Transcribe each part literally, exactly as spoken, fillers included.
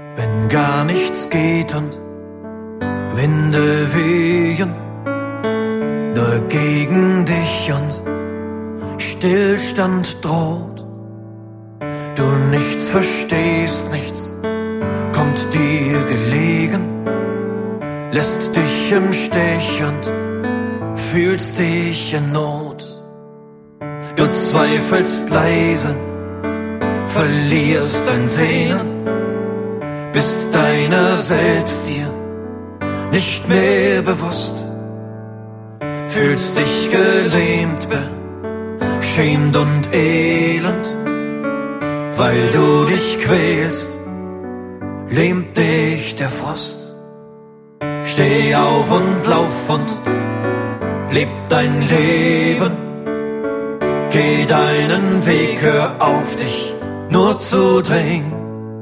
Wenn gar nichts geht und Winde wehen, nur gegen dich und Stillstand droht. Du nichts verstehst, nichts kommt dir gelegen, lässt dich im Stich und fühlst dich in Not. Du zweifelst leise, verlierst dein Sehnen, bist deiner selbst dir nicht mehr bewusst, fühlst dich gelähmt, beschämt und elend, weil du dich quälst, lähmt dich der Frost. Steh auf und lauf und leb dein Leben, geh deinen Weg, hör auf dich nur zu drehen.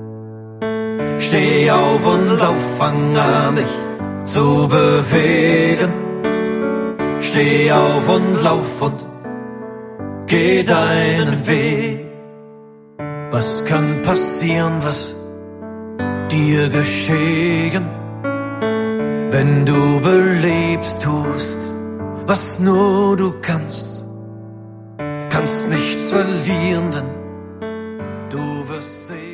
Steh auf und lauf, fang an dich zu bewegen. Steh auf und lauf und geh deinen Weg. Was kann passieren, was dir geschehen, wenn du belebst, tust, was nur du kannst? Kannst nichts verlieren, denn du wirst sehen.